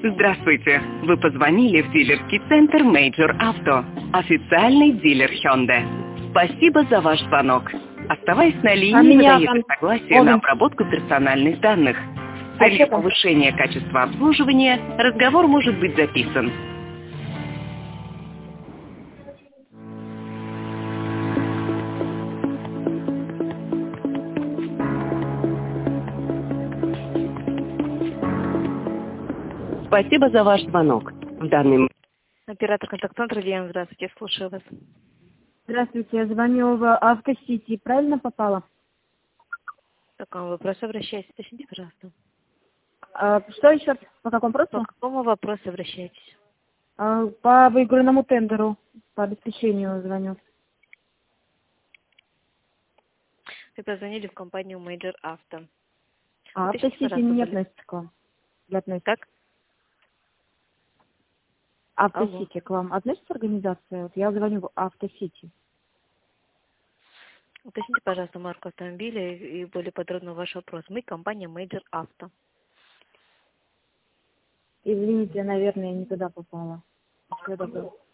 Здравствуйте! Вы позвонили в дилерский центр Major Auto, официальный дилер Hyundai. Спасибо за ваш звонок. Оставаясь на линии, вы даете согласие на обработку персональных данных. С целью повышения качества обслуживания разговор может быть записан. Спасибо за ваш звонок. В данный момент... Оператор контакт-центра Диана, здравствуйте, слушаю вас. Здравствуйте, я звоню в Автосити. Правильно попала? К какому вопросу обращаетесь? Уточните, пожалуйста. Что еще? По какому вопросу? По какому вопросу обращаетесь? По выигранному тендеру, по обеспечению звоню. Вы позвонили в компанию Major Auto. Автосити не относится к вам? Или относится? Как? Автосити к вам относится организация? Вот я звоню в Автосити. Уточните, пожалуйста, марку автомобиля и более подробно ваш вопрос. Мы компания Major Auto. Извините, наверное, я не туда попала. Всего доброго.